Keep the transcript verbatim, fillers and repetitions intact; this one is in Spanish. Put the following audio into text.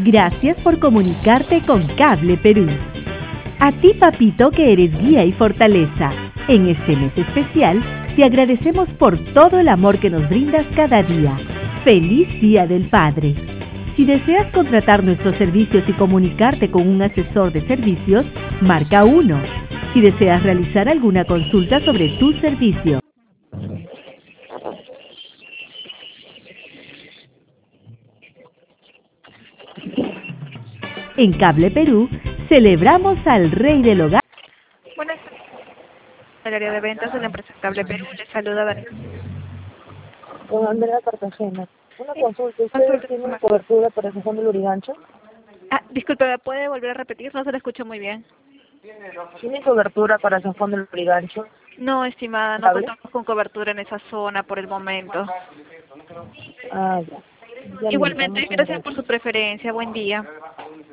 Gracias por comunicarte con Cable Perú. A ti, papito, que eres guía y fortaleza. En este mes especial, te agradecemos por todo el amor que nos brindas cada día. ¡Feliz Día del Padre! Si deseas contratar nuestros servicios y comunicarte con un asesor de servicios, marca uno. Si deseas realizar alguna consulta sobre tu servicio. En Cable Perú, celebramos al Rey del Hogar. Buenas tardes. El área de ventas de la empresa Cable Perú le saluda Daniel. Con Andrea Cartagena. Una Sí, consulta. ¿Ustedes consulta. tienen cobertura para San Juan del Lurigancho? Ah, disculpe, ¿me puede volver a repetir? No se la escucho muy bien. ¿Tienen cobertura para San Juan del Lurigancho? No, estimada, no ¿Cable? contamos con cobertura en esa zona por el momento. Ah, ya. Ya, Igualmente, listo, muchas gracias por su preferencia. Buen día.